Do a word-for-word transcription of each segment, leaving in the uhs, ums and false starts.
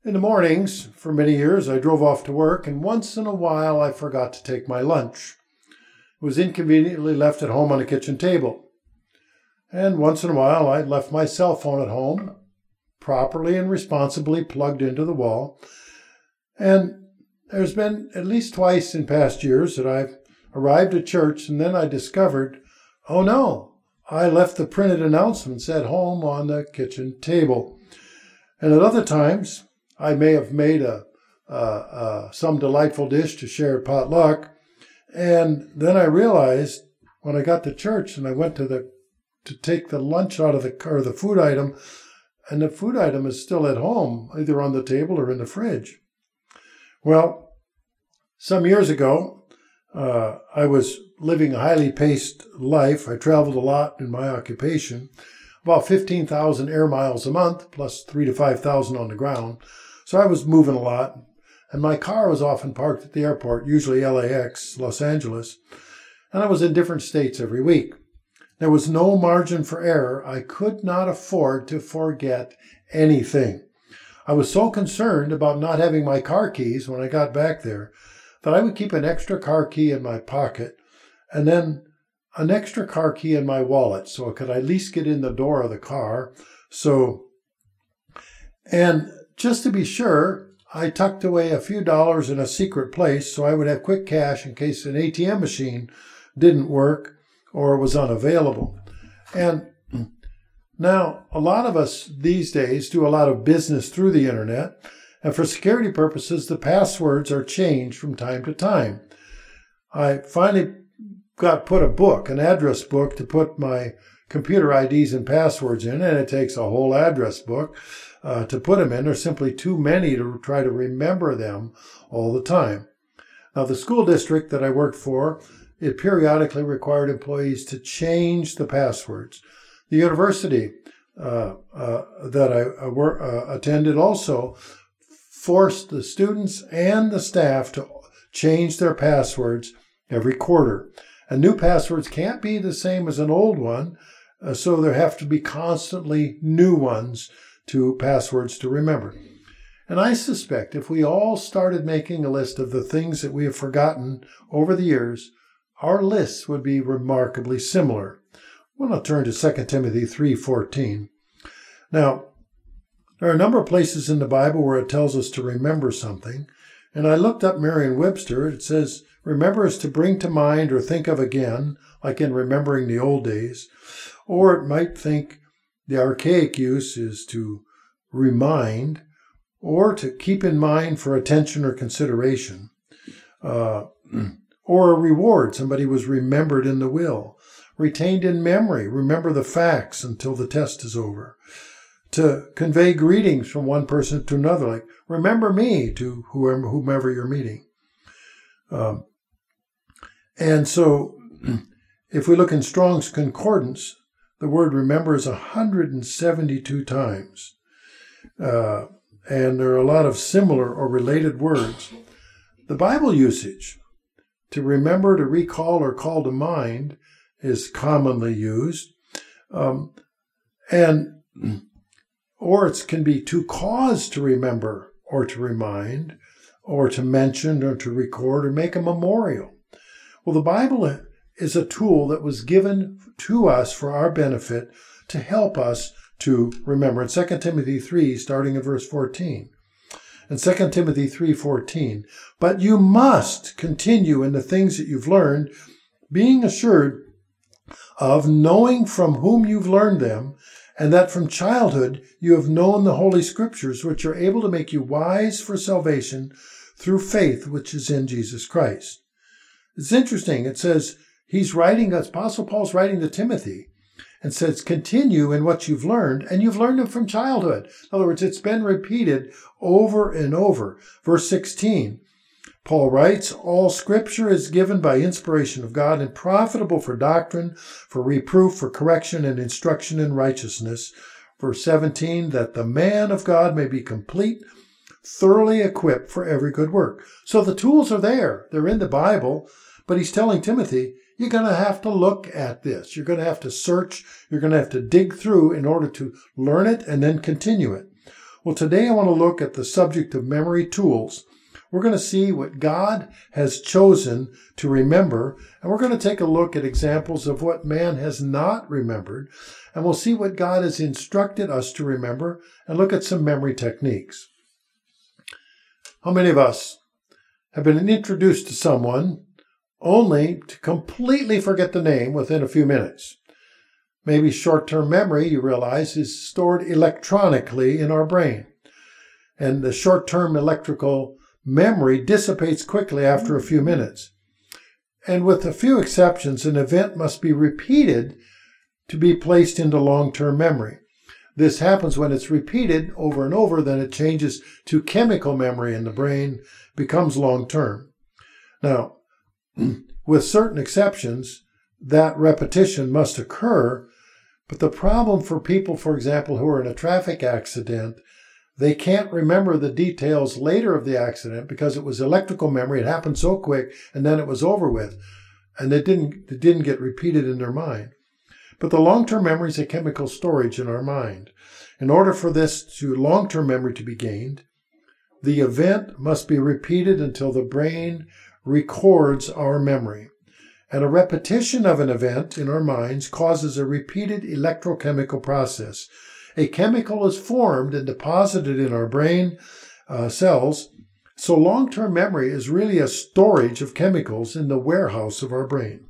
In the mornings, for many years, I drove off to work, and once in a while I forgot to take my lunch. It was inconveniently left at home on the kitchen table. And once in a while I left my cell phone at home, properly and responsibly plugged into the wall. And there's been at least twice in past years that I've arrived at church and then I discovered, oh no, I left the printed announcements at home on the kitchen table. And at other times, I may have made a uh, uh, some delightful dish to share at potluck, and then I realized when I got to church and I went to the to take the lunch out of the or the food item, and the food item is still at home, either on the table or in the fridge. Well, some years ago, uh, I was living a highly paced life. I traveled a lot in my occupation, about fifteen thousand air miles a month, plus three to five thousand on the ground. So I was moving a lot, and my car was often parked at the airport, usually L A X, Los Angeles, and I was in different states every week. There was no margin for error. I could not afford to forget anything. I was so concerned about not having my car keys when I got back there that I would keep an extra car key in my pocket and then an extra car key in my wallet so I could at least get in the door of the car. So, and just to be sure, I tucked away a few dollars in a secret place so I would have quick cash in case an A T M machine didn't work or was unavailable. And now, a lot of us these days do a lot of business through the internet, and for security purposes, the passwords are changed from time to time. I finally got put a book, an address book, to put my computer I Ds and passwords in, and it takes a whole address book uh, to put them in. There's simply too many to try to remember them all the time. Now, the school district that I worked for, it periodically required employees to change the passwords. The university uh, uh, that I uh, were, uh, attended also forced the students and the staff to change their passwords every quarter. And new passwords can't be the same as an old one, uh, so there have to be constantly new ones to passwords to remember. And I suspect if we all started making a list of the things that we have forgotten over the years, our lists would be remarkably similar. Well, I'll turn to Second Timothy three fourteen. Now, there are a number of places in the Bible where it tells us to remember something, and I looked up Merriam-Webster. It says, remember is to bring to mind or think of again, like in remembering the old days, or it might think the archaic use is to remind, or to keep in mind for attention or consideration, uh, or a reward. Somebody was remembered in the will. Retained in memory, remember the facts until the test is over. To convey greetings from one person to another, like, remember me, to whoever, whomever you're meeting. Um, and so, if we look in Strong's Concordance, the word remember is one hundred seventy-two times. Uh, and there are a lot of similar or related words. The Bible usage, to remember, to recall, or call to mind, is commonly used. Um, and or it can be to cause to remember or to remind or to mention or to record or make a memorial. Well, the Bible is a tool that was given to us for our benefit to help us to remember. In Second Timothy three, starting at verse fourteen. In Second Timothy three fourteen, but you must continue in the things that you've learned, being assured of knowing from whom you've learned them, and that from childhood you have known the Holy Scriptures, which are able to make you wise for salvation through faith which is in Jesus Christ. It's interesting. It says he's writing, Apostle Paul's writing to Timothy, and says, continue in what you've learned, and you've learned it from childhood. In other words, it's been repeated over and over. Verse sixteen, Paul writes, all Scripture is given by inspiration of God and profitable for doctrine, for reproof, for correction, and instruction in righteousness. Verse seventeen, that the man of God may be complete, thoroughly equipped for every good work. So the tools are there. They're in the Bible, but he's telling Timothy, you're going to have to look at this. You're going to have to search. You're going to have to dig through in order to learn it and then continue it. Well, today I want to look at the subject of memory tools. We're going to see what God has chosen to remember, and we're going to take a look at examples of what man has not remembered, and we'll see what God has instructed us to remember, and look at some memory techniques. How many of us have been introduced to someone only to completely forget the name within a few minutes? Maybe short-term memory, you realize, is stored electronically in our brain. And the short-term electrical memory dissipates quickly after a few minutes. And with a few exceptions, an event must be repeated to be placed into long-term memory. This happens when it's repeated over and over, then it changes to chemical memory in the brain, becomes long-term. Now, with certain exceptions, that repetition must occur. But the problem for people, for example, who are in a traffic accident, they can't remember the details later of the accident because it was electrical memory. It happened so quick, and then it was over with. And it didn't, it didn't get repeated in their mind. But the long-term memory is a chemical storage in our mind. In order for this to long-term memory to be gained, the event must be repeated until the brain records our memory. And a repetition of an event in our minds causes a repeated electrochemical process. A chemical is formed and deposited in our brain uh, cells. So long-term memory is really a storage of chemicals in the warehouse of our brain.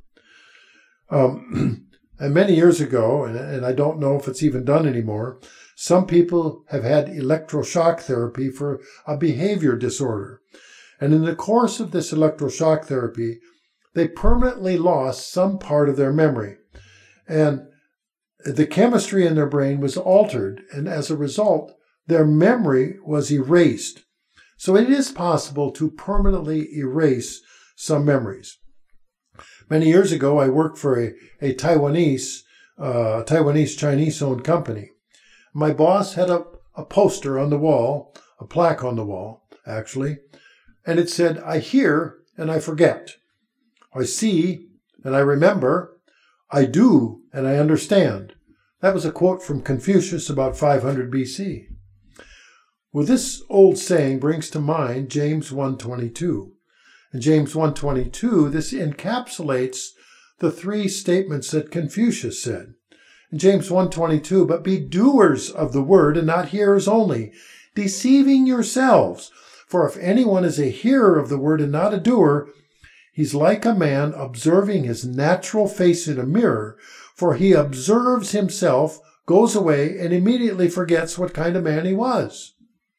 Um, and many years ago, and, and I don't know if it's even done anymore, some people have had electroshock therapy for a behavior disorder. And in the course of this electroshock therapy, they permanently lost some part of their memory. And the chemistry in their brain was altered, and as a result, their memory was erased. So it is possible to permanently erase some memories. Many years ago, I worked for a, a Taiwanese, uh, Taiwanese Chinese-owned company. My boss had a, a poster on the wall, a plaque on the wall, actually, and it said, "I hear and I forget. I see and I remember. I do and I understand." That was a quote from Confucius about five hundred B C. Well, this old saying brings to mind James one twenty-two. In James one twenty-two, this encapsulates the three statements that Confucius said. In James one twenty-two, "But be doers of the word and not hearers only, deceiving yourselves. For if anyone is a hearer of the word and not a doer, he's like a man observing his natural face in a mirror, for he observes himself, goes away, and immediately forgets what kind of man he was."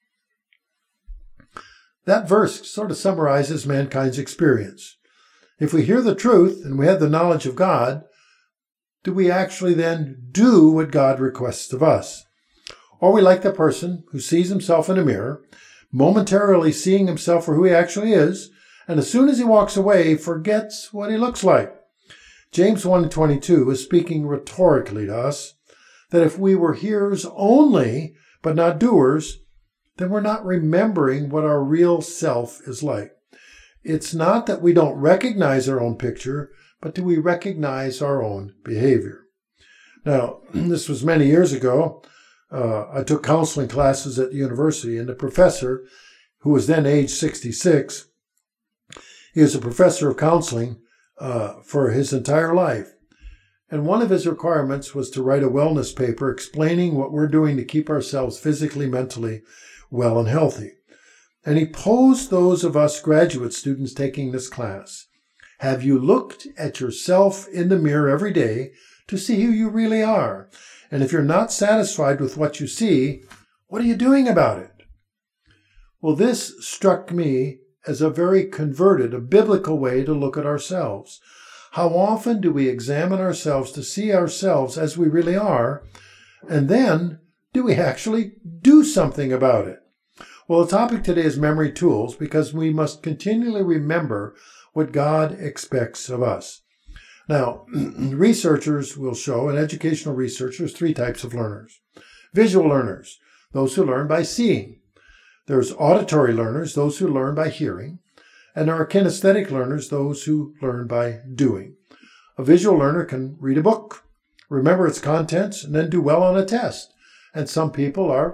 That verse sort of summarizes mankind's experience. If we hear the truth and we have the knowledge of God, do we actually then do what God requests of us? Or are we like the person who sees himself in a mirror, momentarily seeing himself for who he actually is, and as soon as he walks away, forgets what he looks like? James one twenty-two is speaking rhetorically to us that if we were hearers only, but not doers, then we're not remembering what our real self is like. It's not that we don't recognize our own picture, but do we recognize our own behavior? Now, this was many years ago. Uh, I took counseling classes at the university, and the professor, who was then age sixty-six, he was a professor of counseling uh, for his entire life. And one of his requirements was to write a wellness paper explaining what we're doing to keep ourselves physically, mentally well and healthy. And he posed those of us graduate students taking this class. Have you looked at yourself in the mirror every day to see who you really are? And if you're not satisfied with what you see, what are you doing about it? Well, this struck me as a very converted, a biblical way to look at ourselves. How often do we examine ourselves to see ourselves as we really are? And then, do we actually do something about it? Well, the topic today is memory tools, because we must continually remember what God expects of us. Now, researchers will show, and educational researchers, three types of learners. Visual learners, those who learn by seeing. There's auditory learners, those who learn by hearing. And there are kinesthetic learners, those who learn by doing. A visual learner can read a book, remember its contents, and then do well on a test. And some people are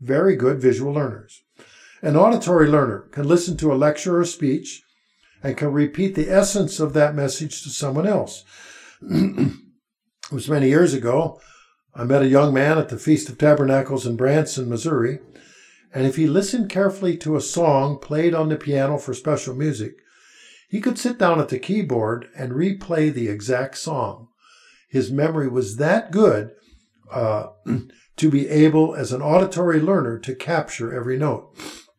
very good visual learners. An auditory learner can listen to a lecture or speech and can repeat the essence of that message to someone else. It was many years ago. I met a young man at the Feast of Tabernacles in Branson, Missouri, and if he listened carefully to a song played on the piano for special music, he could sit down at the keyboard and replay the exact song. His memory was that good uh, to be able, as an auditory learner, to capture every note.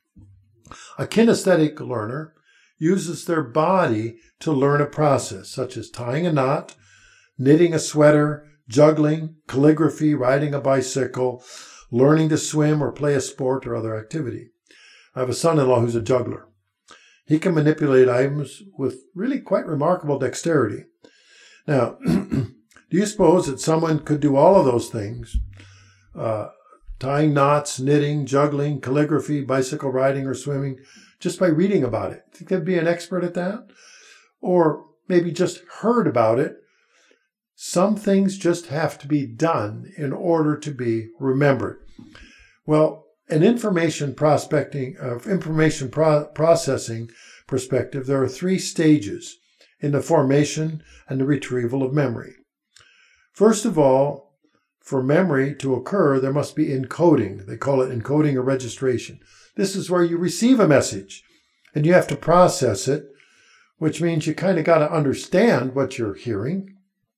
A kinesthetic learner uses their body to learn a process, such as tying a knot, knitting a sweater, juggling, calligraphy, riding a bicycle, learning to swim or play a sport or other activity. I have a son-in-law who's a juggler. He can manipulate items with really quite remarkable dexterity. Now, do you suppose that someone could do all of those things, uh, tying knots, knitting, juggling, calligraphy, bicycle riding, or swimming, just by reading about it? Think they'd be an expert at that? Or maybe just heard about it? Some things just have to be done in order to be remembered. Well, an information prospecting, uh, information pro- processing perspective, there are three stages in the formation and the retrieval of memory. First of all, for memory to occur, there must be encoding. They call it encoding or registration. This is where you receive a message and you have to process it, which means you kind of got to understand what you're hearing.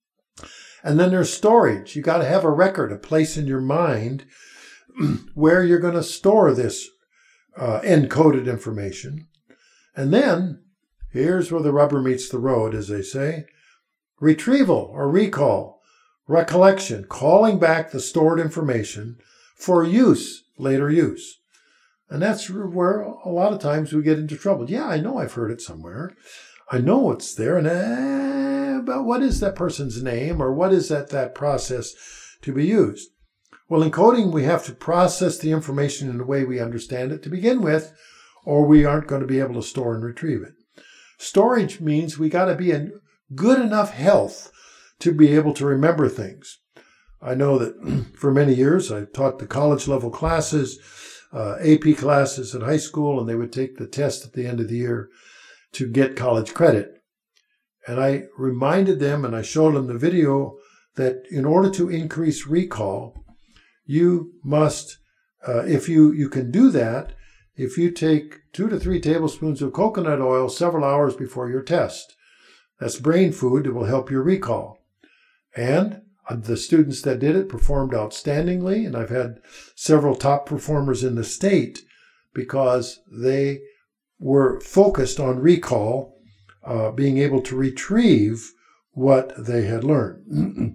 And then there's storage. You got to have a record, a place in your mind where you're going to store this uh, encoded information. And then, here's where the rubber meets the road, as they say, retrieval or recall, recollection, calling back the stored information for use, later use. And that's where a lot of times we get into trouble. Yeah, I know I've heard it somewhere. I know it's there, and eh, but what is that person's name, or what is that, that process to be used? Well, in coding, we have to process the information in the way we understand it to begin with, or we aren't going to be able to store and retrieve it. Storage means we got to be in good enough health to be able to remember things. I know that for many years I taught the college level classes, uh, A P classes at high school, and they would take the test at the end of the year to get college credit. And I reminded them and I showed them the video that in order to increase recall, you must, uh, if you, you can do that, if you take two to three tablespoons of coconut oil several hours before your test. That's brain food that will help your recall. And the students that did it performed outstandingly, and I've had several top performers in the state because they were focused on recall, uh, being able to retrieve what they had learned.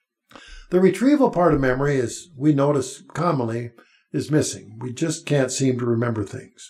The retrieval part of memory, as we notice commonly, is missing. We just can't seem to remember things.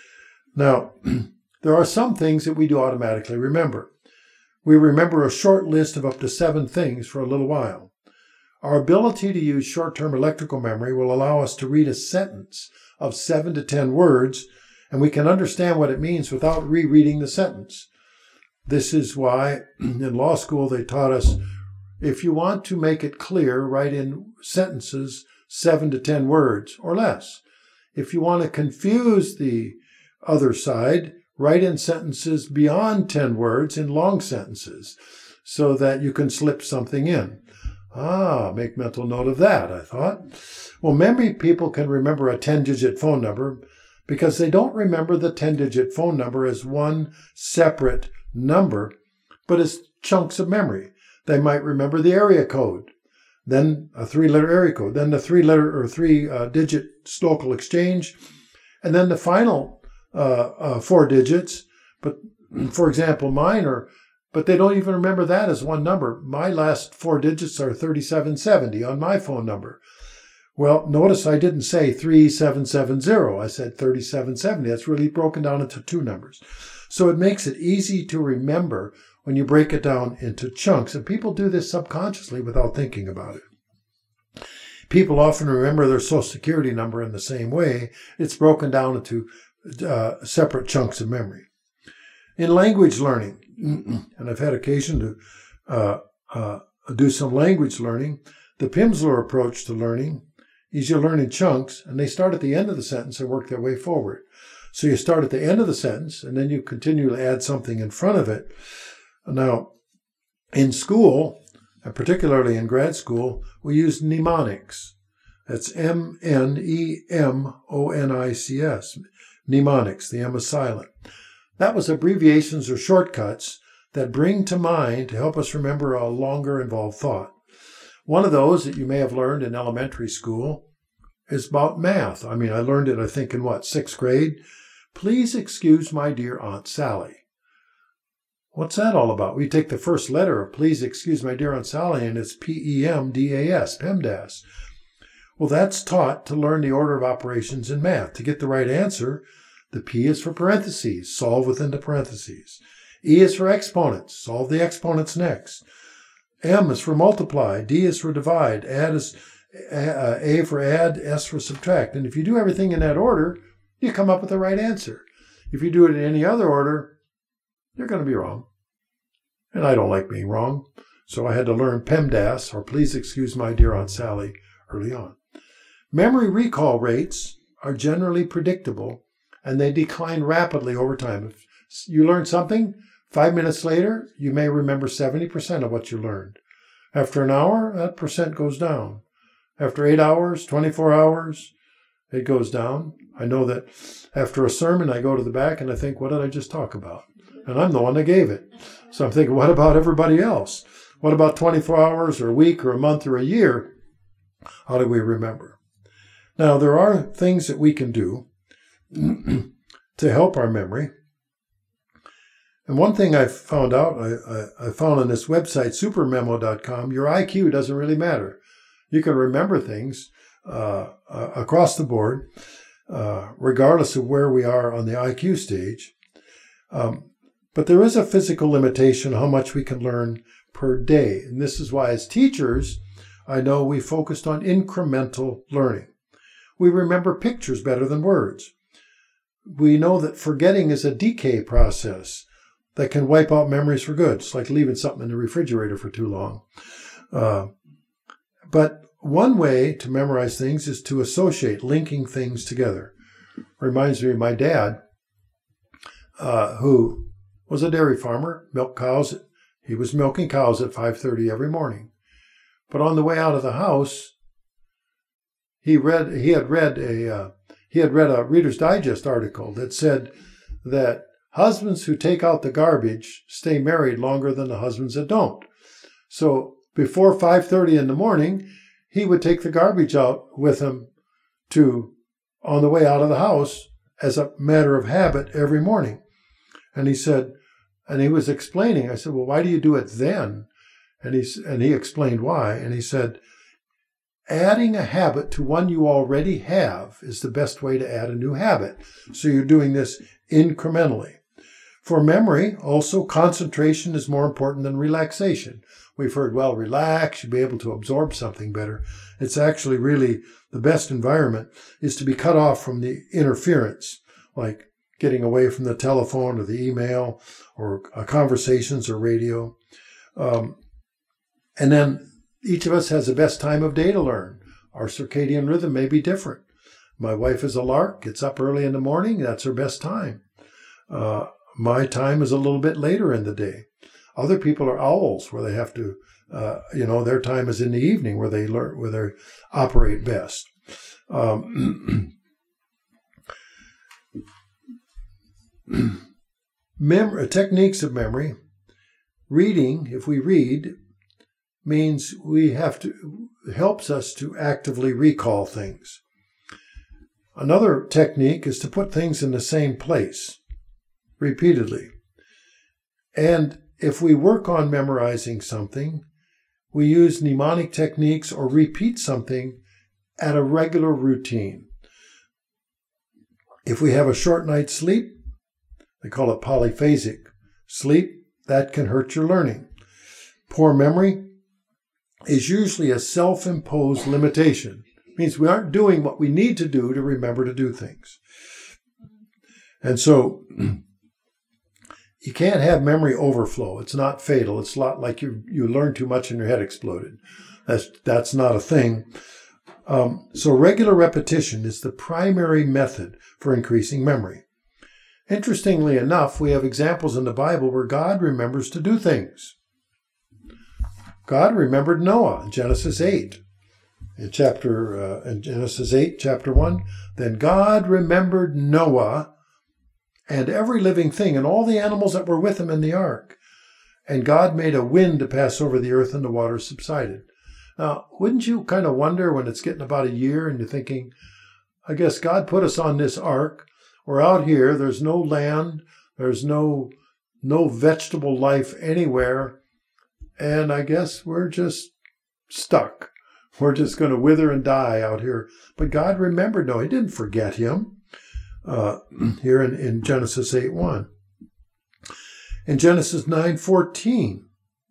Now, there are some things that we do automatically remember. We remember a short list of up to seven things for a little while. Our ability to use short-term electrical memory will allow us to read a sentence of seven to ten words, and we can understand what it means without rereading the sentence. This is why in law school they taught us, if you want to make it clear, write in sentences seven to ten words or less. If you want to confuse the other side, write in sentences beyond ten words in long sentences so that you can slip something in. Ah, make mental note of that, I thought. Well, memory people can remember a ten-digit phone number because they don't remember the ten-digit phone number as one separate number, but as chunks of memory. They might remember the area code, then a three-letter area code, then the three-letter or three-digit uh, local exchange, and then the final uh, uh, four digits. But, for example, mine are, but they don't even remember that as one number. My last four digits are thirty-seven seventy on my phone number. Well, notice I didn't say three seven seven zero. I said thirty-seven seventy. That's really broken down into two numbers. So it makes it easy to remember when you break it down into chunks. And people do this subconsciously without thinking about it. People often remember their Social Security number in the same way. It's broken down into uh, separate chunks of memory. In language learning, and I've had occasion to uh, uh, do some language learning, the Pimsleur approach to learning is you learn in chunks, and they start at the end of the sentence and work their way forward. So you start at the end of the sentence, and then you continue to add something in front of it. Now, in school, and particularly in grad school, we use mnemonics. That's M N E M O N I C S. Mnemonics, the M is silent. That was abbreviations or shortcuts that bring to mind to help us remember a longer involved thought. One of those that you may have learned in elementary school is about math. I mean, I learned it, I think, in what, sixth grade? Please excuse my dear Aunt Sally. What's that all about? We take the first letter of please excuse my dear Aunt Sally, and it's P E M D A S, PEMDAS. Well, that's taught to learn the order of operations in math. To get the right answer, the P is for parentheses, solve within the parentheses. E is for exponents, solve the exponents next. M is for multiply, D is for divide, add is uh, A for add, S for subtract. And if you do everything in that order, you come up with the right answer. If you do it in any other order, you're going to be wrong. And I don't like being wrong. So I had to learn PEMDAS, or please excuse my dear Aunt Sally, early on. Memory recall rates are generally predictable, and they decline rapidly over time. If you learn something, five minutes later, you may remember seventy percent of what you learned. After an hour, that percent goes down. After eight hours, twenty-four hours, it goes down. I know that after a sermon, I go to the back and I think, what did I just talk about? And I'm the one that gave it. So I'm thinking, what about everybody else? What about twenty-four hours or a week or a month or a year? How do we remember? Now, there are things that we can do to help our memory. And one thing I found out, I, I, I found on this website, super memo dot com, your I Q doesn't really matter. You can remember things uh, uh, across the board, uh, regardless of where we are on the I Q stage. Um, but there is a physical limitation how much we can learn per day. And this is why, as teachers, I know we focused on incremental learning. We remember pictures better than words. We know that forgetting is a decay process that can wipe out memories for good. It's like leaving something in the refrigerator for too long. Uh, but one way to memorize things is to associate, linking things together. Reminds me of my dad, uh, who was a dairy farmer, milked cows. He was milking cows at five thirty every morning. But on the way out of the house, he read. He had read a. Uh, he had read a Reader's Digest article that said that husbands who take out the garbage stay married longer than the husbands that don't. So before five thirty in the morning, he would take the garbage out with him to on the way out of the house as a matter of habit every morning. And he said, and he was explaining. I said, well, why do you do it then? And he and he explained why. And he said, adding a habit to one you already have is the best way to add a new habit. So you're doing this incrementally. For memory, also, concentration is more important than relaxation. We've heard, well, relax, you'll be able to absorb something better. It's actually really the best environment is to be cut off from the interference, like getting away from the telephone or the email or uh, conversations or radio. Um, and then each of us has the best time of day to learn. Our circadian rhythm may be different. My wife is a lark, gets up early in the morning. That's her best time. Uh, my time is a little bit later in the day. Other people are owls, where they have to, uh, you know, their time is in the evening, where they learn, where they operate best. Um, mem- techniques of memory. Reading, if we read, means we have to, helps us to actively recall things. Another technique is to put things in the same place repeatedly. And if we work on memorizing something, we use mnemonic techniques or repeat something at a regular routine. If we have a short night's sleep, they call it polyphasic sleep, that can hurt your learning. Poor memory is usually a self-imposed limitation. It means we aren't doing what we need to do to remember to do things. And so you can't have memory overflow. It's not fatal. It's not like you you learn too much and your head exploded. That's that's not a thing. Um, so regular repetition is the primary method for increasing memory. Interestingly enough, we have examples in the Bible where God remembers to do things. God remembered Noah in Genesis eight. In chapter uh, in Genesis eight, chapter one, then God remembered Noah and every living thing and all the animals that were with him in the ark. And God made a wind to pass over the earth and the waters subsided. Now, wouldn't you kind of wonder when it's getting about a year and you're thinking, I guess God put us on this ark. We're out here. There's no land. There's no, no vegetable life anywhere. And I guess we're just stuck. We're just going to wither and die out here. But God remembered Noah. He didn't forget him. Uh, here in, in Genesis eight one. In Genesis nine fourteen.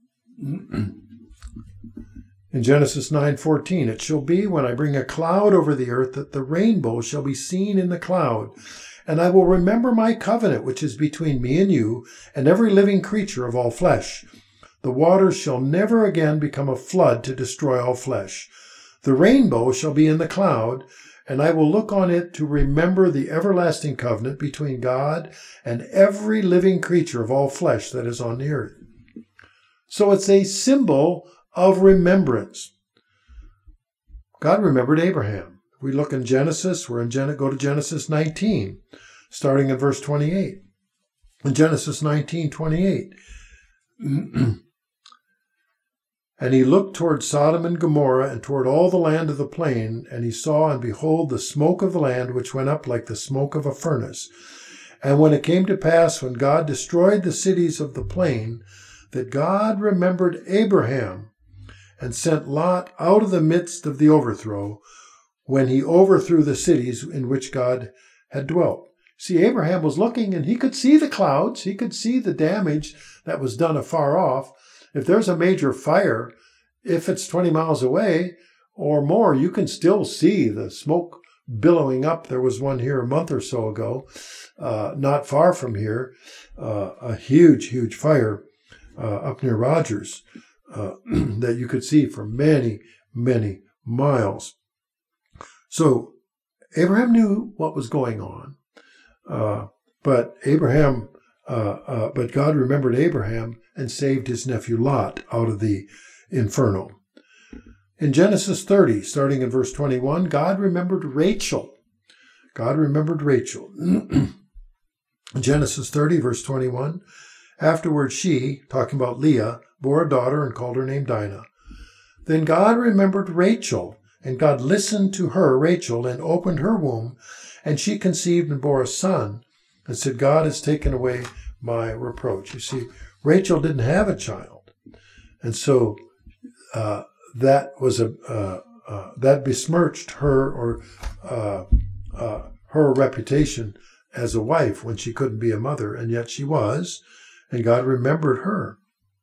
In Genesis nine fourteen, it shall be when I bring a cloud over the earth that the rainbow shall be seen in the cloud. And I will remember my covenant which is between me and you and every living creature of all flesh. The waters shall never again become a flood to destroy all flesh. The rainbow shall be in the cloud, and I will look on it to remember the everlasting covenant between God and every living creature of all flesh that is on the earth. So it's a symbol of remembrance. God remembered Abraham. We look in Genesis, we're in Gen- go to Genesis nineteen, starting in verse twenty-eight. In Genesis nineteen twenty-eight, and he looked toward Sodom and Gomorrah and toward all the land of the plain, and he saw, and behold, the smoke of the land which went up like the smoke of a furnace. And when it came to pass, when God destroyed the cities of the plain, that God remembered Abraham and sent Lot out of the midst of the overthrow, when he overthrew the cities in which God had dwelt. See, Abraham was looking and he could see the clouds. He could see the damage that was done afar off. If there's a major fire, if it's twenty miles away or more, you can still see the smoke billowing up. There was one here a month or so ago, uh, not far from here, uh, a huge, huge fire uh, up near Rogers uh, that you could see for many, many miles. So Abraham knew what was going on, uh, but Abraham, uh, uh, but God remembered Abraham and saved his nephew Lot out of the inferno. In Genesis thirty, starting in verse twenty-one, God remembered Rachel. God remembered Rachel. Genesis thirty, verse twenty-one, afterward she, talking about Leah, bore a daughter and called her name Dinah. Then God remembered Rachel, and God listened to her, Rachel, and opened her womb, and she conceived and bore a son, and said, God has taken away my reproach. You see, Rachel didn't have a child, and so uh, that was a uh, uh, that besmirched her or uh, uh, her reputation as a wife when she couldn't be a mother, and yet she was, and God remembered her.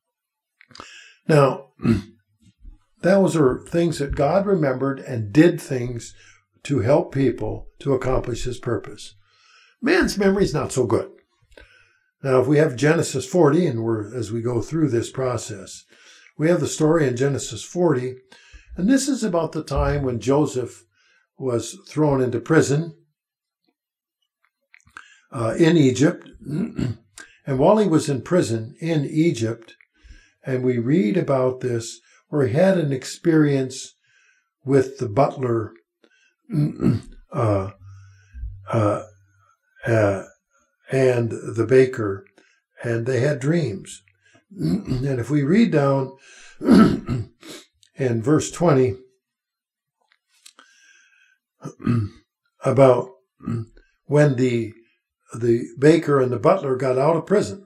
Now, those are things that God remembered and did things to help people to accomplish his purpose. Man's memory is not so good. Now, if we have Genesis forty, and we're as we go through this process, we have the story in Genesis forty, and this is about the time when Joseph was thrown into prison uh, in Egypt. And while he was in prison in Egypt, and we read about this, where he had an experience with the butler uh, uh, uh, and the baker, and they had dreams. And if we read down in verse twenty about when the the baker and the butler got out of prison,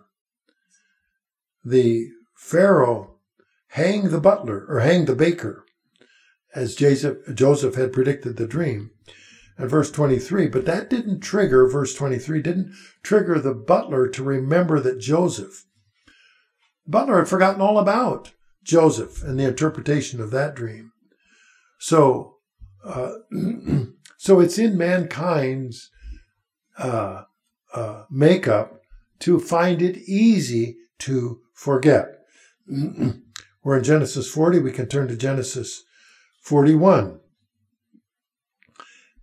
the Pharaoh hanged the butler, or hanged the baker, as Joseph had predicted the dream. And verse twenty-three, but that didn't trigger, verse twenty-three, didn't trigger the butler to remember that Joseph, the butler had forgotten all about Joseph and the interpretation of that dream. So, uh, so it's in mankind's uh, uh, makeup to find it easy to forget. We're in Genesis forty. We can turn to Genesis forty-one.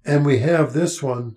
And we have this one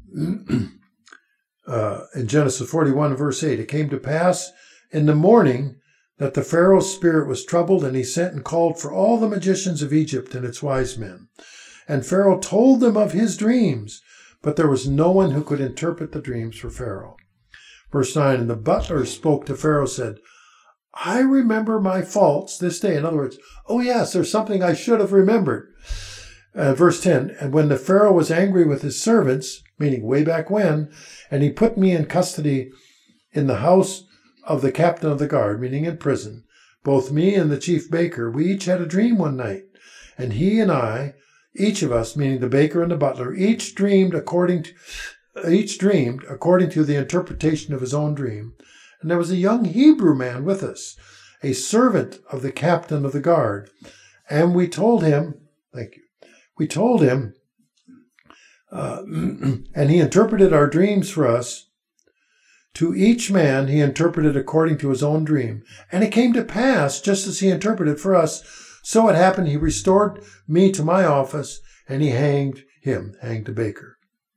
uh, in Genesis forty-one, verse eight. It came to pass in the morning that the Pharaoh's spirit was troubled, and he sent and called for all the magicians of Egypt and its wise men. And Pharaoh told them of his dreams, but there was no one who could interpret the dreams for Pharaoh. Verse nine, and the butler spoke to Pharaoh, said, I remember my faults this day. In other words, oh yes, there's something I should have remembered. Uh, verse ten, and when the Pharaoh was angry with his servants, meaning way back when, and he put me in custody in the house of the captain of the guard, meaning in prison, both me and the chief baker, we each had a dream one night. And he and I, each of us, meaning the baker and the butler, each dreamed according to, each dreamed according to the interpretation of his own dream. And there was a young Hebrew man with us, a servant of the captain of the guard. And we told him, thank you, we told him, uh, and he interpreted our dreams for us. To each man he interpreted according to his own dream. And it came to pass, just as he interpreted for us, so it happened he restored me to my office, and he hanged him, hanged the baker.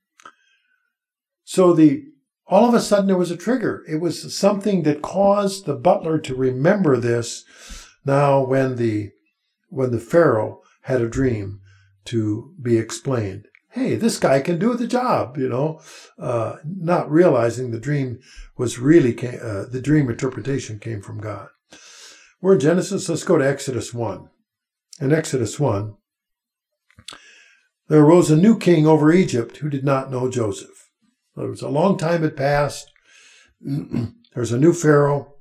So the all of a sudden there was a trigger. It was something that caused the butler to remember this now when the when the Pharaoh had a dream to be explained. Hey, this guy can do the job, you know, uh, not realizing the dream was really, came, uh, the dream interpretation came from God. We're in Genesis. Let's go to Exodus one. In Exodus one, there arose a new king over Egypt who did not know Joseph. There was a long time had passed. There's a new Pharaoh.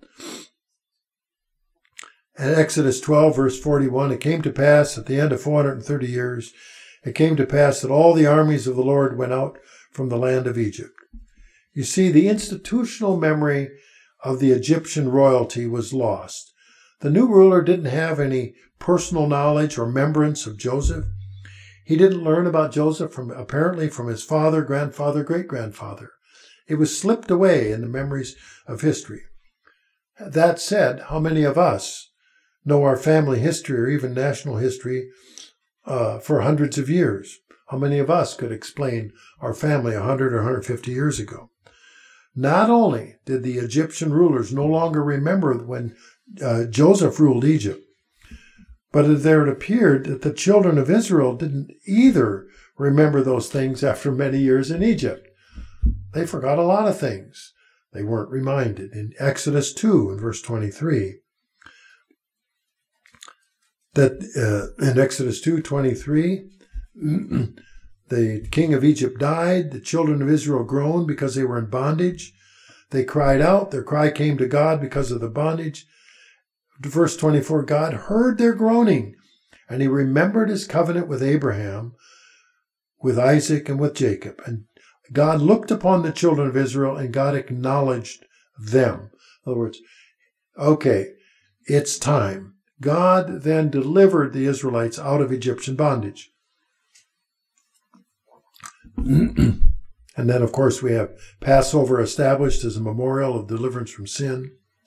In Exodus twelve, verse forty-one, it came to pass at the end of four hundred thirty years, it came to pass that all the armies of the Lord went out from the land of Egypt. You see, the institutional memory of the Egyptian royalty was lost. The new ruler didn't have any personal knowledge or remembrance of Joseph. He didn't learn about Joseph from apparently from his father, grandfather, great-grandfather. It was slipped away in the memories of history. That said, how many of us know our family history or even national history Uh, for hundreds of years? How many of us could explain our family one hundred or one hundred fifty years ago? Not only did the Egyptian rulers no longer remember when uh, Joseph ruled Egypt, but there it appeared that the children of Israel didn't either remember those things after many years in Egypt. They forgot a lot of things. They weren't reminded. In Exodus two, in verse twenty-three, that uh, in Exodus two twenty-three, the king of Egypt died. The children of Israel groaned because they were in bondage. They cried out. Their cry came to God because of the bondage. Verse twenty-four, God heard their groaning, and he remembered his covenant with Abraham, with Isaac, and with Jacob. And God looked upon the children of Israel, and God acknowledged them. In other words, okay, it's time. God then delivered the Israelites out of Egyptian bondage. And then, of course, we have Passover established as a memorial of deliverance from sin.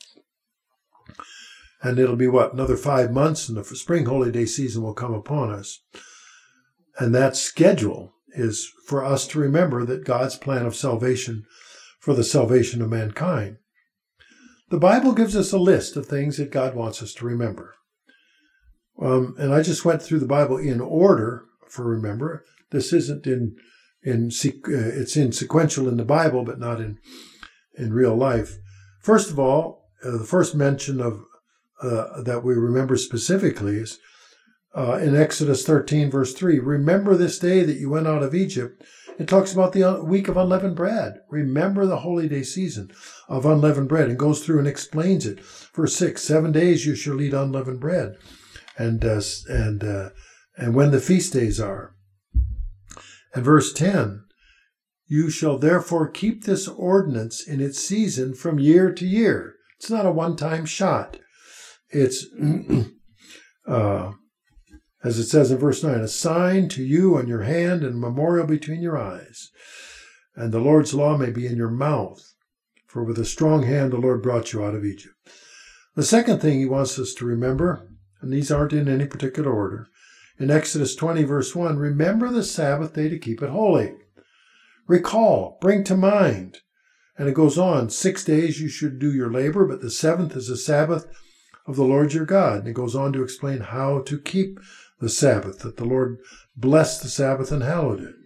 And it'll be, what, another five months, and the spring holy day season will come upon us. And that schedule is for us to remember that God's plan of salvation for the salvation of mankind. The Bible gives us a list of things that God wants us to remember. Um, and I just went through the Bible in order for remember. This isn't in, in uh, it's in sequential in the Bible, but not in, in real life. First of all, uh, the first mention of uh, that we remember specifically is uh, in Exodus thirteen, verse three. Remember this day that you went out of Egypt. It talks about the week of unleavened bread. Remember the holy day season of unleavened bread, and goes through and explains it. Verse six, seven days you shall eat unleavened bread. And uh, and uh, and when the feast days are. And verse ten, you shall therefore keep this ordinance in its season from year to year. It's not a one-time shot. It's, uh, as it says in verse nine, a sign to you on your hand and a memorial between your eyes. And the Lord's law may be in your mouth. For with a strong hand the Lord brought you out of Egypt. The second thing he wants us to remember, and these aren't in any particular order, In Exodus twenty, verse one, remember the Sabbath day to keep it holy. Recall, bring to mind. And it goes on, six days you should do your labor, but the seventh is the Sabbath of the Lord your God. And it goes on to explain how to keep the Sabbath, that the Lord blessed the Sabbath and hallowed it.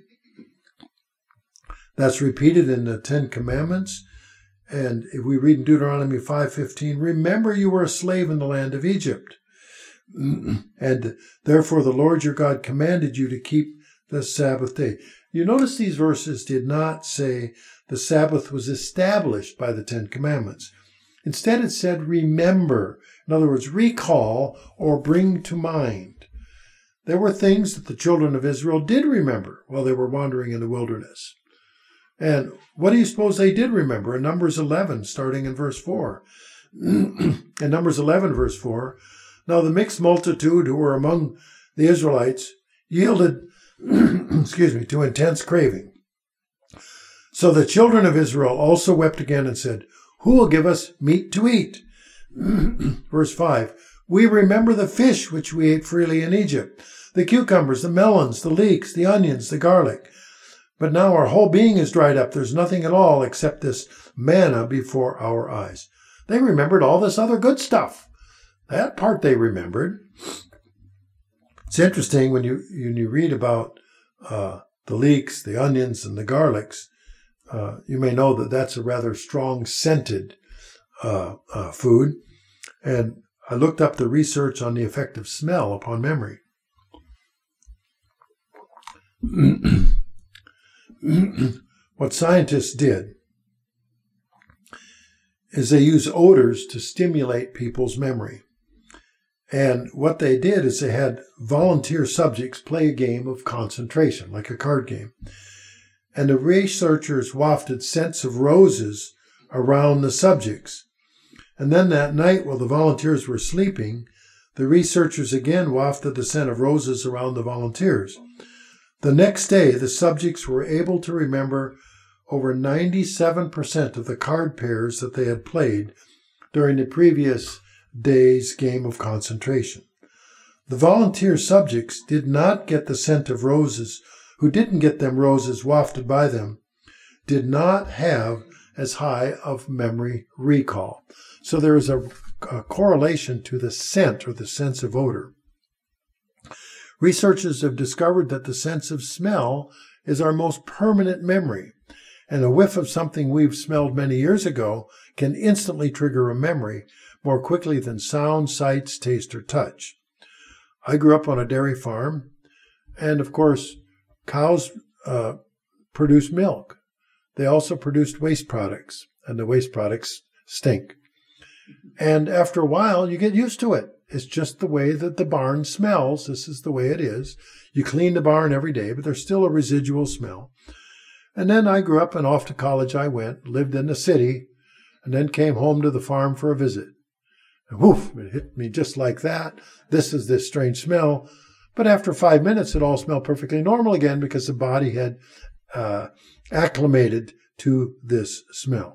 That's repeated in the Ten Commandments. And if we read in Deuteronomy five fifteen, remember you were a slave in the land of Egypt. And therefore the Lord your God commanded you to keep the Sabbath day. You notice these verses did not say the Sabbath was established by the Ten Commandments. Instead it said remember. In other words, recall or bring to mind. There were things that the children of Israel did remember while they were wandering in the wilderness. And what do you suppose they did remember? In Numbers eleven, starting in verse four. In Numbers eleven, verse four, now the mixed multitude who were among the Israelites yielded, excuse me, to intense craving. So the children of Israel also wept again and said, who will give us meat to eat? Verse five, we remember the fish which we ate freely in Egypt, the cucumbers, the melons, the leeks, the onions, the garlic. But now our whole being is dried up. There's nothing at all except this manna before our eyes. They remembered all this other good stuff. That part they remembered. It's interesting when you when you read about uh, the leeks, the onions, and the garlics. Uh, you may know that that's a rather strong scented uh, uh, food. And I looked up the research on the effect of smell upon memory. What scientists did is they use odors to stimulate people's memory. And what they did is they had volunteer subjects play a game of concentration, like a card game. And the researchers wafted scents of roses around the subjects. And then that night, while the volunteers were sleeping, the researchers again wafted the scent of roses around the volunteers. The next day, the subjects were able to remember over ninety-seven percent of the card pairs that they had played during the previous day's game of concentration. The volunteer subjects did not get the scent of roses, who didn't get them roses wafted by them, did not have as high of memory recall. So there is a, a correlation to the scent or the sense of odor. Researchers have discovered that the sense of smell is our most permanent memory, and a whiff of something we've smelled many years ago can instantly trigger a memory more quickly than sound, sights, taste, or touch. I grew up on a dairy farm, and of course, cows uh, produce milk. They also produced waste products, and the waste products stink. And after a while, you get used to it. It's just the way that the barn smells. This is the way it is. You clean the barn every day, but there's still a residual smell. And then I grew up and off to college I went, lived in the city, and then came home to the farm for a visit. And woof, it hit me just like that. This is this strange smell. But after five minutes, it all smelled perfectly normal again because the body had uh, acclimated to this smell.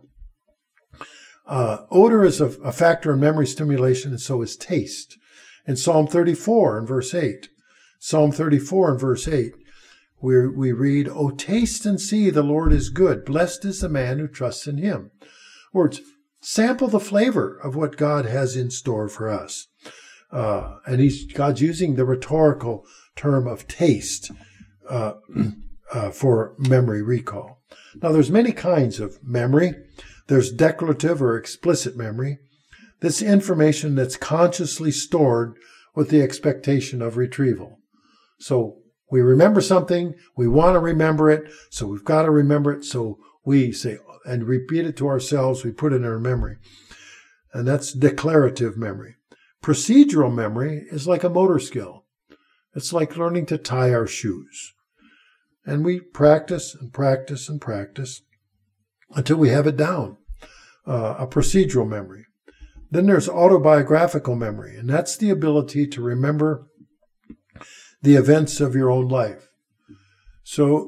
Uh, odor is a, a factor in memory stimulation, and so is taste. In Psalm thirty-four and verse eight, Psalm thirty-four and verse eight, we, we read, "O taste and see the Lord is good. Blessed is the man who trusts in him." Words, sample the flavor of what God has in store for us. Uh, and he's God's using the rhetorical term of taste uh, uh, for memory recall. Now, there's many kinds of memory. There's declarative or explicit memory. This information that's consciously stored with the expectation of retrieval. So we remember something, we want to remember it, so we've got to remember it, so we say and repeat it to ourselves, we put it in our memory. And that's declarative memory. Procedural memory is like a motor skill. It's like learning to tie our shoes. And we practice and practice and practice until we have it down, uh, a procedural memory. Then there's autobiographical memory, and that's the ability to remember the events of your own life. So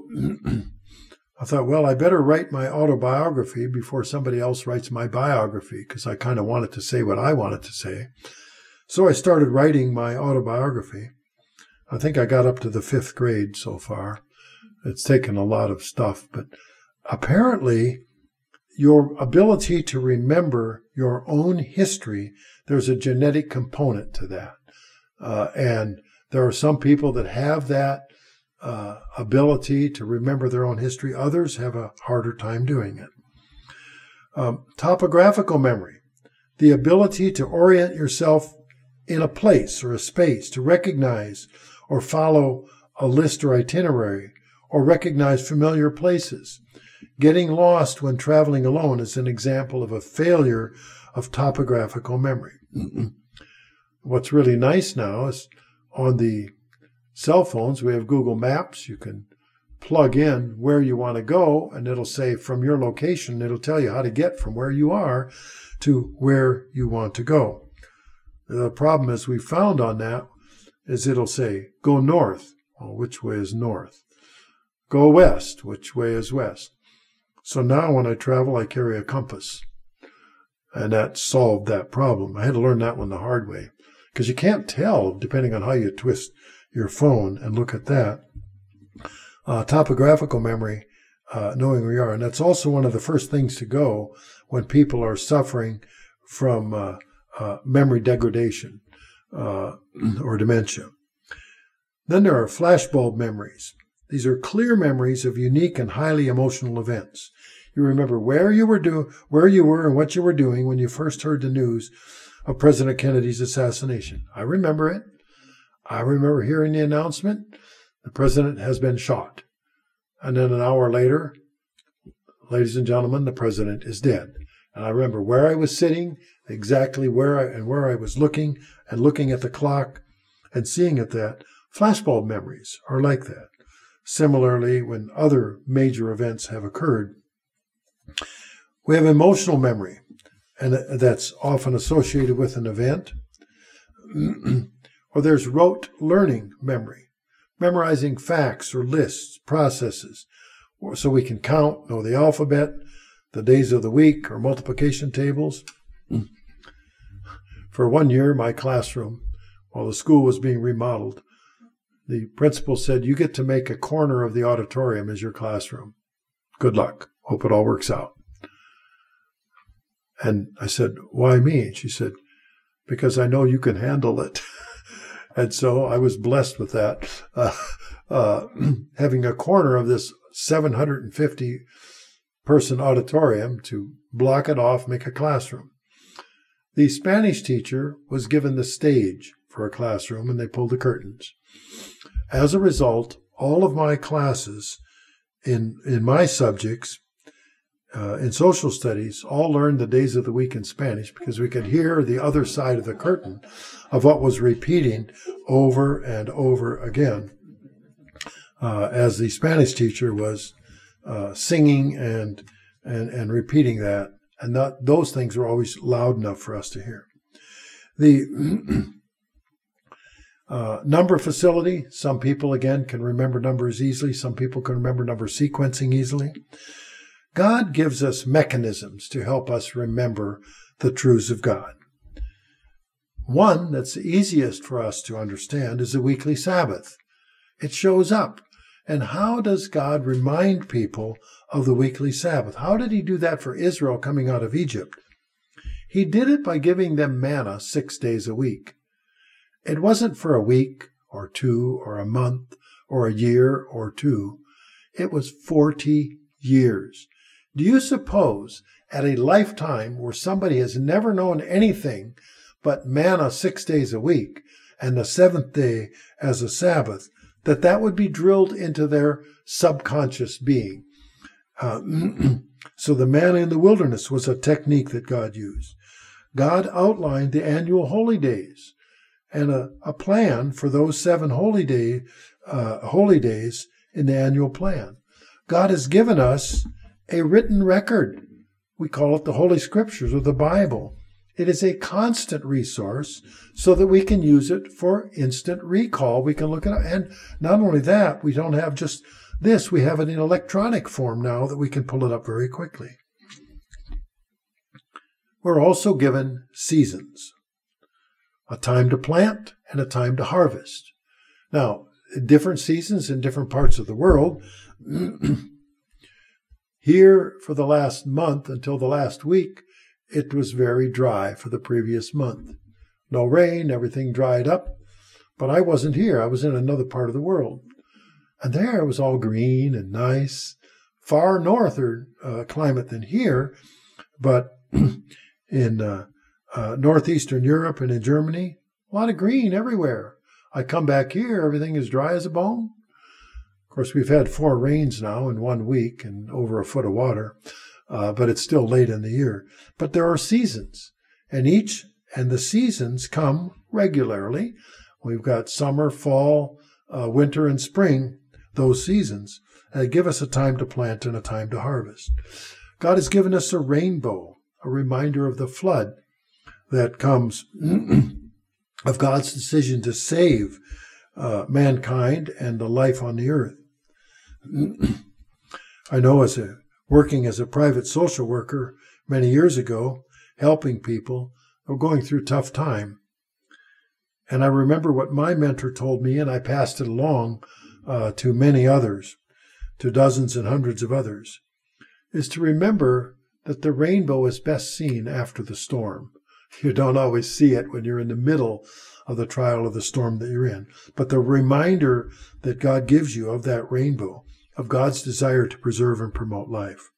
I thought, well, I better write my autobiography before somebody else writes my biography, because I kind of wanted to say what I wanted to say. So I started writing my autobiography. I think I got up to the fifth grade so far. It's taken a lot of stuff, but apparently your ability to remember your own history, there's a genetic component to that. Uh, and there are some people that have that uh, ability to remember their own history. Others have a harder time doing it. Um, topographical memory, the ability to orient yourself in a place or a space, to recognize or follow a list or itinerary, or recognize familiar places. Getting lost when traveling alone is an example of a failure of topographical memory. What's really nice now is on the cell phones, we have Google Maps. You can plug in where you want to go, and it'll say from your location, it'll tell you how to get from where you are to where you want to go. The problem is we found on that is it'll say, go north. Well, which way is north? Go west. Which way is west? So now when I travel, I carry a compass. And that solved that problem. I had to learn that one the hard way. Because you can't tell, depending on how you twist your phone and look at that. Uh, topographical memory, uh, knowing where you are. And that's also one of the first things to go when people are suffering from uh, uh, memory degradation uh, or dementia. Then there are flashbulb memories. These are clear memories of unique and highly emotional events. You remember where you were do, where you were and what you were doing when you first heard the news of President Kennedy's assassination. I remember it. I remember hearing the announcement, the president has been shot. And then an hour later, ladies and gentlemen, the president is dead. And I remember where I was sitting, exactly where I, and where I was looking, and looking at the clock and seeing at that. Flashbulb memories are like that. Similarly, when other major events have occurred, we have emotional memory, and that's often associated with an event. Or there's rote learning memory, memorizing facts or lists, processes, so we can count, know the alphabet, the days of the week, or multiplication tables. For one year, my classroom, while the school was being remodeled, the principal said, you get to make a corner of the auditorium as your classroom. Good luck. Hope it all works out. And I said, why me? And she said, because I know you can handle it. And so I was blessed with that, uh, uh, having a corner of this seven hundred fifty person auditorium to block it off, make a classroom. The Spanish teacher was given the stage for a classroom, and they pulled the curtains. As a result, all of my classes in in my subjects, uh, in social studies, all learned the days of the week in Spanish because we could hear the other side of the curtain of what was repeating over and over again uh, as the Spanish teacher was uh, singing and, and and repeating that. And that, those things were always loud enough for us to hear. The Uh, number facility. Some people, again, can remember numbers easily. Some people can remember number sequencing easily. God gives us mechanisms to help us remember the truths of God. One that's the easiest for us to understand is the weekly Sabbath. It shows up. And how does God remind people of the weekly Sabbath? How did he do that for Israel coming out of Egypt? He did it by giving them manna six days a week. It wasn't for a week or two or a month or a year or two. It was forty years. Do you suppose at a lifetime where somebody has never known anything but manna six days a week and the seventh day as a Sabbath, that that would be drilled into their subconscious being? Uh, so the manna in the wilderness was a technique that God used. God outlined the annual holy days and a, a plan for those seven holy day, uh, holy days in the annual plan. God has given us a written record. We call it the Holy Scriptures or the Bible. It is a constant resource so that we can use it for instant recall. We can look at it. And not only that, we don't have just this. We have it in electronic form now that we can pull it up very quickly. We're also given seasons. A time to plant and a time to harvest. Now, different seasons in different parts of the world. Here, for the last month until the last week, it was very dry for the previous month. No rain, everything dried up. But I wasn't here. I was in another part of the world. And there it was all green and nice. Far norther uh, climate than here. But in uh, uh, northeastern Europe and in Germany, a lot of green everywhere. I come back here, everything is dry as a bone. Of course, we've had four rains now in one week and over a foot of water, uh, but it's still late in the year. But there are seasons, and each and the seasons come regularly. We've got summer, fall, uh, winter, and spring, those seasons. And they give us a time to plant and a time to harvest. God has given us a rainbow, a reminder of the flood that comes of God's decision to save uh, mankind and the life on the earth. I know as a working as a private social worker many years ago, helping people who were going through a tough time. And I remember what my mentor told me, and I passed it along uh, to many others, to dozens and hundreds of others, is to remember that the rainbow is best seen after the storm. You don't always see it when you're in the middle of the trial of the storm that you're in. But the reminder that God gives you of that rainbow, of God's desire to preserve and promote life.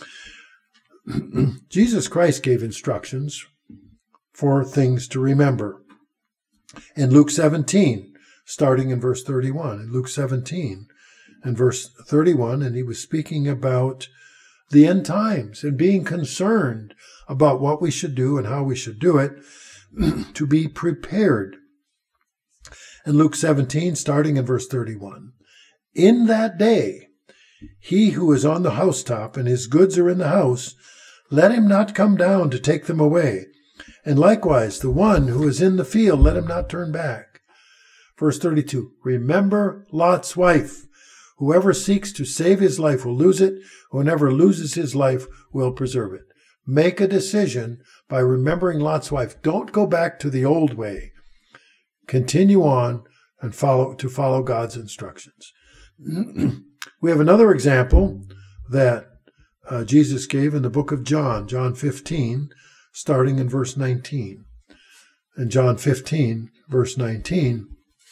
Jesus Christ gave instructions for things to remember. In Luke seventeen, starting in verse thirty-one, in Luke seventeen and verse thirty-one, and he was speaking about the end times and being concerned about what we should do and how we should do it to be prepared. In Luke seventeen, starting in verse thirty-one, in that day, he who is on the housetop and his goods are in the house, let him not come down to take them away. And likewise, the one who is in the field, let him not turn back. Verse thirty-two, remember Lot's wife. Whoever seeks to save his life will lose it. Whoever loses his life will preserve it. Make a decision by remembering Lot's wife. Don't go back to the old way. Continue on and follow to follow God's instructions. We have another example that uh, Jesus gave in the book of John, John fifteen, starting in verse nineteen. In John fifteen, verse nineteen,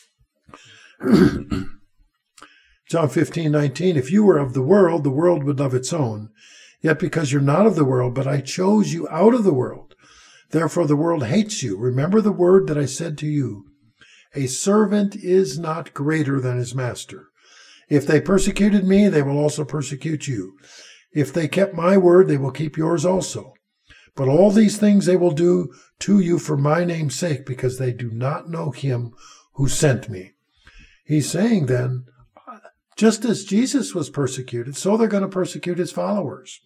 John fifteen, nineteen, if you were of the world, the world would love its own. Yet because you're not of the world, but I chose you out of the world, therefore the world hates you. Remember the word that I said to you. A servant is not greater than his master. If they persecuted me, they will also persecute you. If they kept my word, they will keep yours also. But all these things they will do to you for my name's sake, because they do not know him who sent me. He's saying then, just as Jesus was persecuted, so they're going to persecute his followers.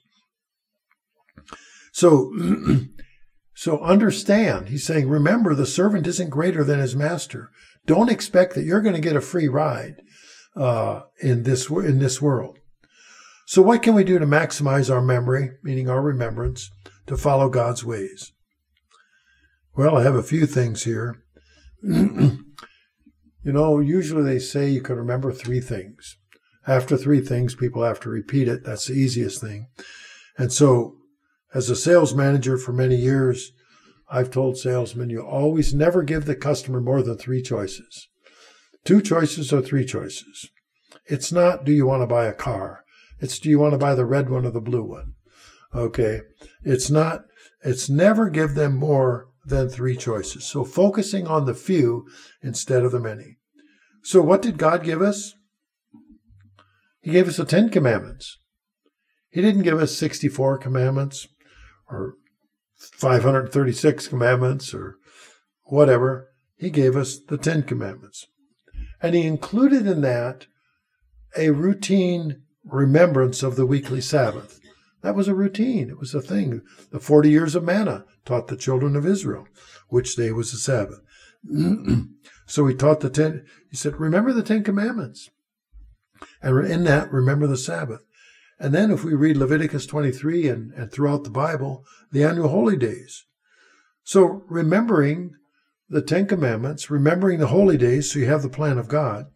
So, so understand, he's saying, remember, the servant isn't greater than his master. Don't expect that you're going to get a free ride uh, in this in this world. So what can we do to maximize our memory, meaning our remembrance, to follow God's ways? Well, I have a few things here. You know, usually they say you can remember three things. After three things, people have to repeat it. That's the easiest thing. And so, as a sales manager for many years, I've told salesmen, you always never give the customer more than three choices. Two choices or three choices. It's not, do you want to buy a car? It's, do you want to buy the red one or the blue one? Okay. It's not, it's never give them more than three choices. So focusing on the few instead of the many. So what did God give us? He gave us the Ten Commandments. He didn't give us sixty-four commandments or five hundred thirty-six commandments or whatever. He gave us the Ten Commandments. And he included in that a routine remembrance of the weekly Sabbath. That was a routine. It was a thing. The forty years of manna taught the children of Israel which day was the Sabbath. So he taught the ten, he said, remember the Ten Commandments. And in that, remember the Sabbath. And then if we read Leviticus twenty-three and, and throughout the Bible, the annual holy days. So remembering the Ten Commandments, remembering the holy days so you have the plan of God.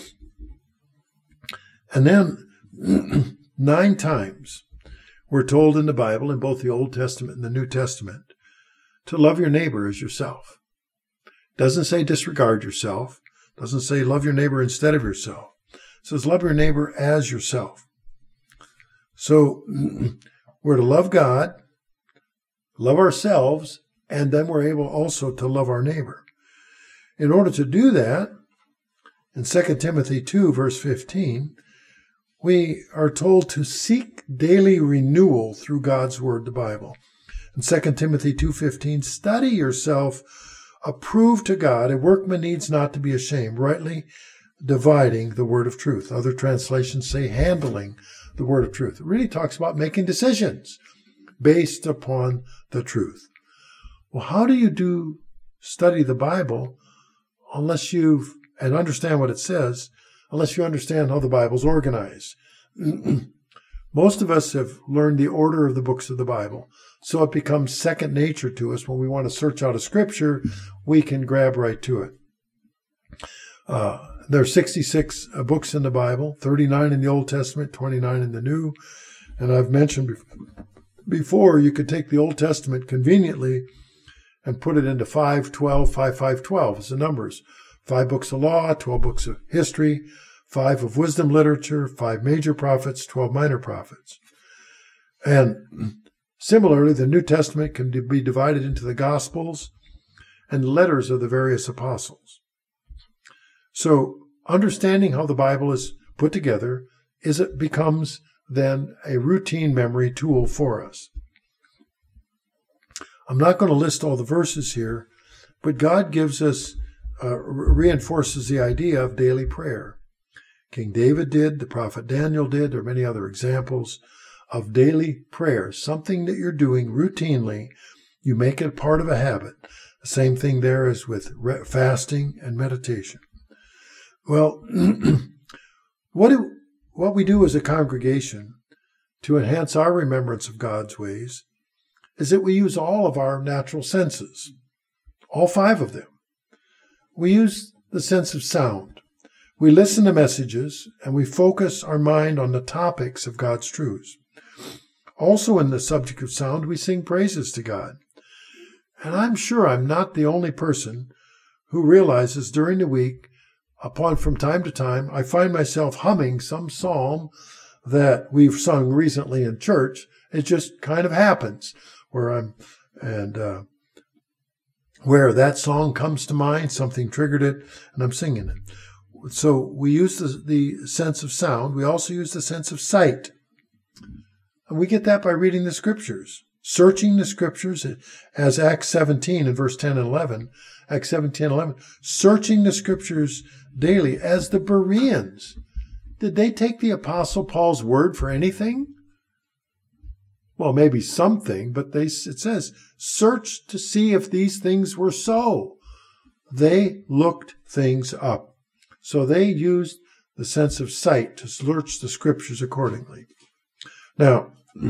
And then nine times we're told in the Bible, in both the Old Testament and the New Testament, to love your neighbor as yourself. Doesn't say disregard yourself. Doesn't say love your neighbor instead of yourself. It says love your neighbor as yourself. So we're to love God, love ourselves, and then we're able also to love our neighbor. In order to do that, in Second Timothy two, verse fifteen, we are told to seek daily renewal through God's Word, the Bible. In Second Timothy two fifteen, study yourself, approve to God, a workman needs not to be ashamed, rightly dividing the word of truth. Other translations say handling the word of truth. It really talks about making decisions based upon the truth. Well, how do you do study the Bible unless you've, and understand what it says, unless you understand how the Bible's organized? Most of us have learned the order of the books of the Bible, so it becomes second nature to us. When we want to search out a scripture, we can grab right to it. Uh, there are sixty-six uh, books in the Bible, thirty-nine in the Old Testament, twenty-nine in the New. And I've mentioned before, you could take the Old Testament conveniently and put it into five, twelve, five, five, twelve as the numbers. Five books of law, twelve books of history, five of wisdom literature, five major prophets, twelve minor prophets. And similarly, the New Testament can be divided into the Gospels and letters of the various apostles. So understanding how the Bible is put together is it becomes then a routine memory tool for us. I'm not going to list all the verses here, but God gives us, uh, reinforces the idea of daily prayer. King David did, the prophet Daniel did, there are many other examples of daily prayer, something that you're doing routinely. You make it part of a habit. The same thing there is with re- fasting and meditation. Well, what do, what we do as a congregation to enhance our remembrance of God's ways is that we use all of our natural senses, all five of them. We use the sense of sound. We listen to messages and we focus our mind on the topics of God's truths. Also in the subject of sound, we sing praises to God. And I'm sure I'm not the only person who realizes during the week, upon from time to time, I find myself humming some psalm that we've sung recently in church. It just kind of happens where I'm, and uh, where that song comes to mind, something triggered it, and I'm singing it. So we use the, the sense of sound. We also use the sense of sight. And we get that by reading the scriptures, searching the scriptures, as Acts seventeen and verse ten and eleven, Acts seventeen and eleven, searching the scriptures daily, as the Bereans. Did they take the Apostle Paul's word for anything? Well, maybe something, but they, it says, search to see if these things were so. They looked things up. So they used the sense of sight to search the scriptures accordingly. Now,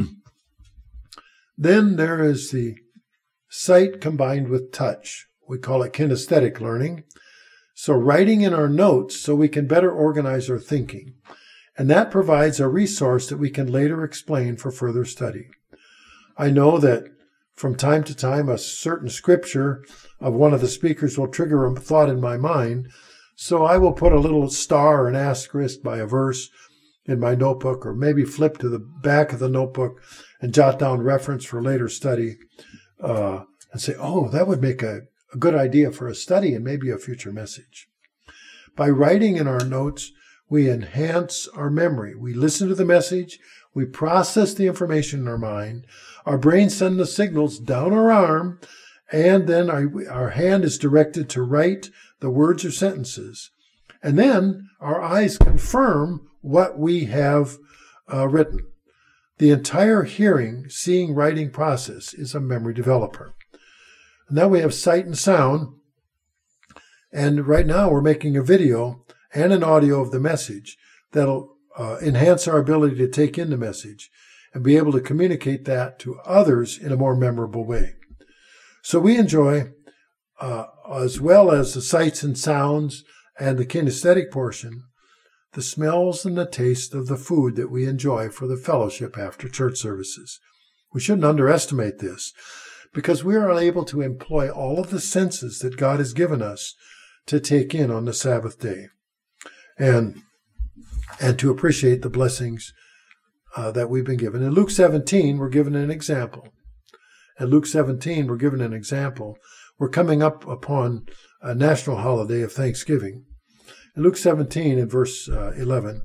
then there is the sight combined with touch. We call it kinesthetic learning. So writing in our notes so we can better organize our thinking. And that provides a resource that we can later explain for further study. I know that from time to time a certain scripture of one of the speakers will trigger a thought in my mind. So I will put a little star or an asterisk by a verse in my notebook, or maybe flip to the back of the notebook and jot down reference for later study, uh, and say, oh, that would make a, a good idea for a study and maybe a future message. By writing in our notes, we enhance our memory. We listen to the message, we process the information in our mind, our brain sends the signals down our arm, and then our, our hand is directed to write the words or sentences. And then our eyes confirm what we have uh, written. The entire hearing, seeing, writing process is a memory developer. Now we have sight and sound. And right now we're making a video and an audio of the message that'll uh, enhance our ability to take in the message and be able to communicate that to others in a more memorable way. So we enjoy uh, as well as the sights and sounds and the kinesthetic portion, the smells and the taste of the food that we enjoy for the fellowship after church services. We shouldn't underestimate this, because we are able to employ all of the senses that God has given us to take in on the Sabbath day and, and to appreciate the blessings uh, that we've been given. In Luke seventeen, we're given an example. In Luke seventeen, we're given an example. We're coming up upon a national holiday of Thanksgiving. In Luke seventeen, in verse uh, eleven,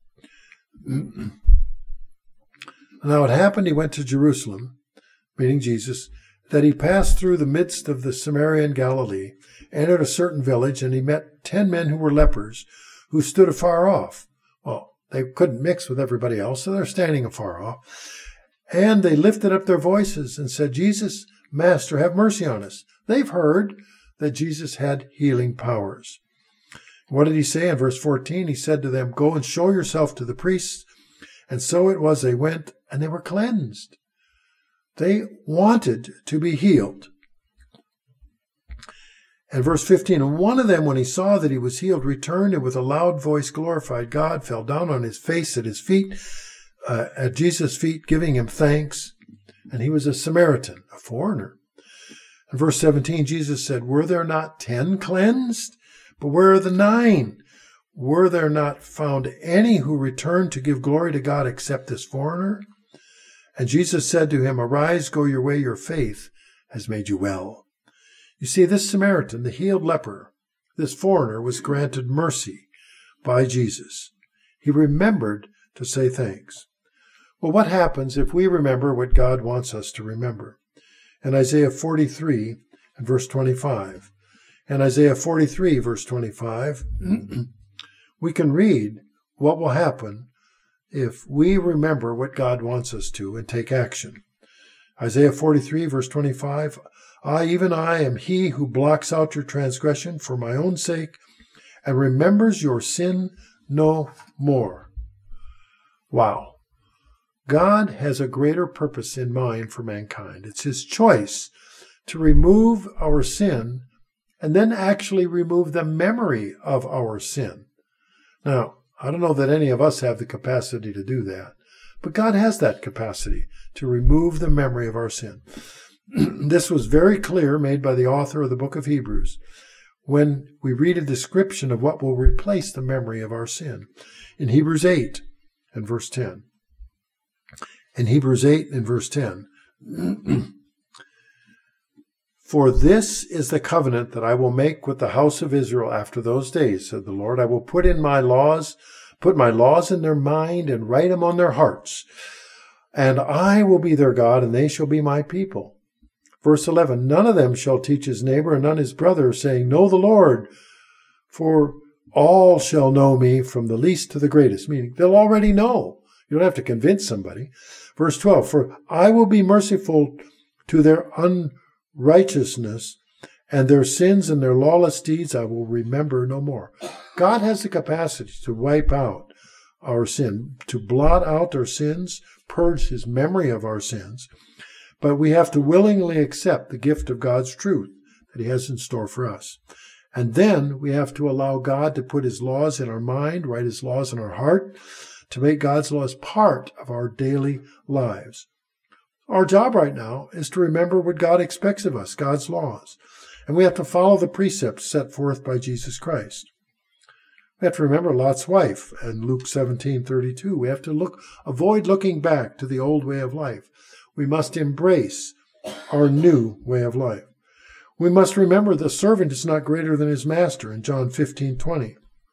now it happened he went to Jerusalem, meaning Jesus, that he passed through the midst of the Samaria and Galilee, entered a certain village, and he met ten men who were lepers, who stood afar off. Well, they couldn't mix with everybody else, so they're standing afar off. And they lifted up their voices and said, Jesus, Master, have mercy on us. They've heard that Jesus had healing powers. What did he say in verse fourteen? He said to them, go and show yourself to the priests. And so it was they went, and they were cleansed. They wanted to be healed. And verse fifteen, and one of them, when he saw that he was healed, returned and with a loud voice glorified God, fell down on his face at his feet, uh, at Jesus' feet, giving him thanks. And he was a Samaritan, a foreigner. In verse seventeen, Jesus said, were there not ten cleansed? But where are the nine? Were there not found any who returned to give glory to God except this foreigner? And Jesus said to him, arise, go your way, your faith has made you well. You see, this Samaritan, the healed leper, this foreigner, was granted mercy by Jesus. He remembered to say thanks. Well, what happens if we remember what God wants us to remember? In Isaiah forty-three and verse twenty-five, in Isaiah forty-three, verse twenty-five, we can read what will happen if we remember what God wants us to and take action. Isaiah forty-three, verse twenty-five, I, even I, am he who blocks out your transgression for my own sake and remembers your sin no more. Wow. God has a greater purpose in mind for mankind. It's his choice to remove our sin and then actually remove the memory of our sin. Now, I don't know that any of us have the capacity to do that, but God has that capacity to remove the memory of our sin. This was very clear, made by the author of the book of Hebrews, when we read a description of what will replace the memory of our sin. In Hebrews eight and verse ten. In Hebrews eight and verse ten. For this is the covenant that I will make with the house of Israel after those days, said the Lord. I will put in my laws, put my laws in their mind and write them on their hearts. And I will be their God, and they shall be my people. Verse eleven, none of them shall teach his neighbor and none his brother, saying, know the Lord, for all shall know me from the least to the greatest. Meaning, they'll already know. You don't have to convince somebody. Verse twelve, for I will be merciful to their unrighteousness, and their sins and their lawless deeds I will remember no more. God has the capacity to wipe out our sin, to blot out our sins, purge his memory of our sins. But we have to willingly accept the gift of God's truth that he has in store for us. And then we have to allow God to put his laws in our mind, write his laws in our heart, to make God's laws part of our daily lives. Our job right now is to remember what God expects of us, God's laws. And we have to follow the precepts set forth by Jesus Christ. We have to remember Lot's wife in Luke seventeen thirty-two. We have to look, avoid looking back to the old way of life. We must embrace our new way of life. We must remember the servant is not greater than his master in John fifteen twenty.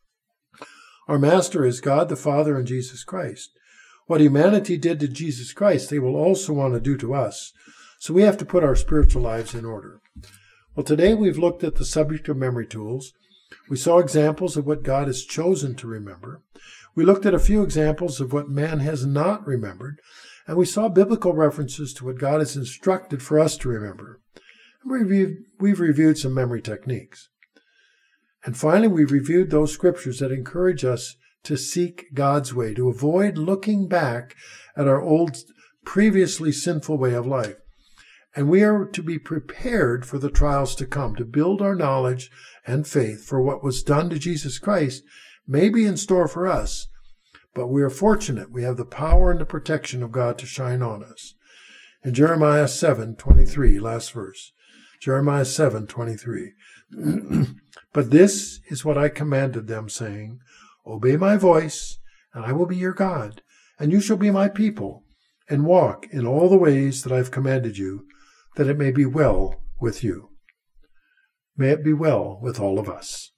Our master is God the Father and Jesus Christ. What humanity did to Jesus Christ, they will also want to do to us. So we have to put our spiritual lives in order. Well, today we've looked at the subject of memory tools. We saw examples of what God has chosen to remember. We looked at a few examples of what man has not remembered. And we saw biblical references to what God has instructed for us to remember. And we reviewed, we've reviewed some memory techniques. And finally, we reviewed those scriptures that encourage us to seek God's way, to avoid looking back at our old, previously sinful way of life. And we are to be prepared for the trials to come, to build our knowledge and faith for what was done to Jesus Christ may be in store for us. But we are fortunate. We have the power and the protection of God to shine on us. In Jeremiah seven twenty-three, last verse. Jeremiah seven twenty-three. But this is what I commanded them, saying, Obey my voice, and I will be your God, and you shall be my people, and walk in all the ways that I have commanded you, that it may be well with you. May it be well with all of us.